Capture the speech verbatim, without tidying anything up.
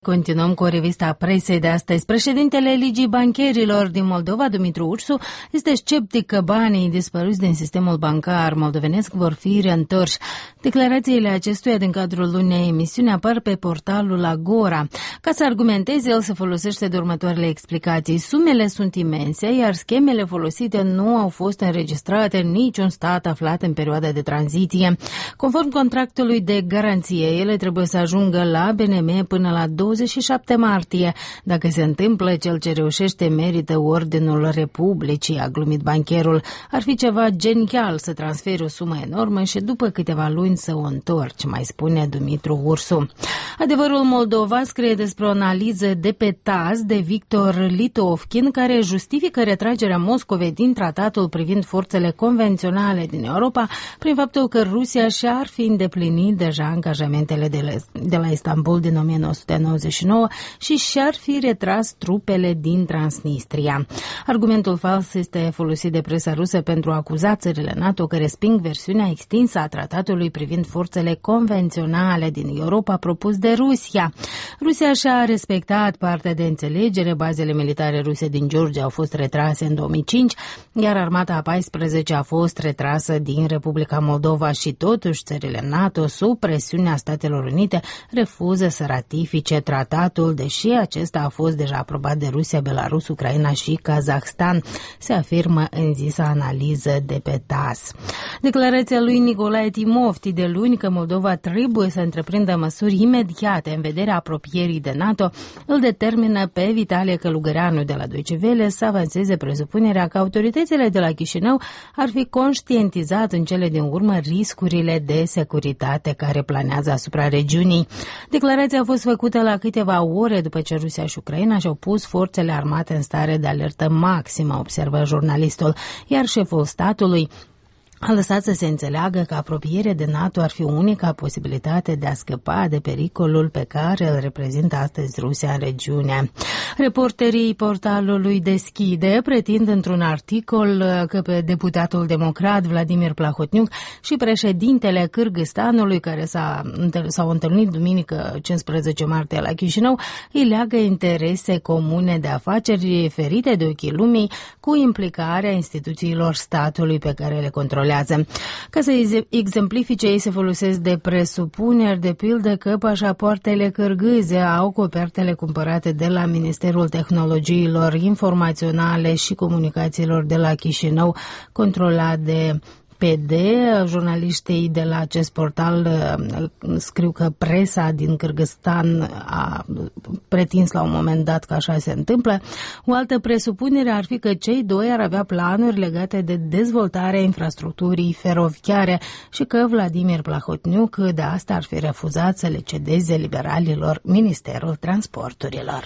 Continuăm cu revista presei de astăzi. Președintele Ligii Bancherilor din Moldova, Dumitru Ursu, este sceptic că banii dispăruți din sistemul bancar moldovenesc vor fi reîntorși. Declarațiile acestuia din cadrul lunii emisiuni apar pe portalul Agora. Ca să argumenteze, el se folosește de următoarele explicații. Sumele sunt imense, iar schemele folosite nu au fost înregistrate în niciun stat aflat în perioada de tranziție. Conform contractului de garanție, ele trebuie să ajungă la B N M până la douăzeci și șapte martie. Dacă se întâmplă, cel ce reușește merită Ordinul Republicii, a glumit bancherul. Ar fi ceva genial să transferi o sumă enormă și după câteva luni să o întorci, mai spune Dumitru Ursu. Adevărul Moldova scrie despre o analiză de pe T A S de Victor Litovkin, care justifică retragerea Moscovei din tratatul privind forțele convenționale din Europa prin faptul că Rusia și-ar fi îndeplinit deja angajamentele de la, de la Istanbul din o mie nouă sute nouăzeci și nouă și și-ar fi retras trupele din Transnistria. Argumentul fals este folosit de presa rusă pentru a acuza țările NATO că resping versiunea extinsă a tratatului privind forțele convenționale din Europa propus de Rusia. Rusia și-a respectat partea de înțelegere, bazele militare ruse din Georgia au fost retrase în două mii cinci, iar armata a paisprezece a fost retrasă din Republica Moldova și totuși țările NATO, sub presiunea Statelor Unite, refuză să ratifice tratatul, deși acesta a fost deja aprobat de Rusia, Belarus, Ucraina și Kazahstan, se afirmă în zisa analiză de pe T A S. Declarația lui Nicolae Timofti de luni că Moldova trebuie să întreprindă măsuri imediate în vederea apropierii de NATO îl determină pe Vitalie Călugăreanu de la Deutsche Welle să avanseze presupunerea că autoritățile de la Chișinău ar fi conștientizat în cele din urmă riscurile de securitate care planează asupra regiunii. Declarația a fost făcută la câteva ore după ce Rusia și Ucraina și-au pus forțele armate în stare de alertă maximă, observă jurnalistul, iar șeful statului a lăsat să se înțeleagă că apropierea de NATO ar fi unica posibilitate de a scăpa de pericolul pe care îl reprezintă astăzi Rusia în regiune. Reporterii portalului Deschide pretind într-un articol că pe deputatul democrat Vladimir Plahotniuc și președintele Cârgăzstanului, care s-a, s-au întâlnit duminică cincisprezece martie la Chișinău, îi leagă interese comune de afaceri ferite de ochii lumii cu implicarea instituțiilor statului pe care le controlează. Ca să exemplifice, ei se folosesc de presupuneri, de pildă că pașapoartele cârgâze au copertele cumpărate de la Ministerul Tehnologiilor Informaționale și Comunicațiilor de la Chișinău, controlat de P D. Jurnaliștii de la acest portal scriu că presa din Cârgăzstan a pretins la un moment dat că așa se întâmplă. O altă presupunere ar fi că cei doi ar avea planuri legate de dezvoltarea infrastructurii feroviare și că Vladimir Plahotniuc de asta ar fi refuzat să le cedeze liberalilor Ministerul Transporturilor.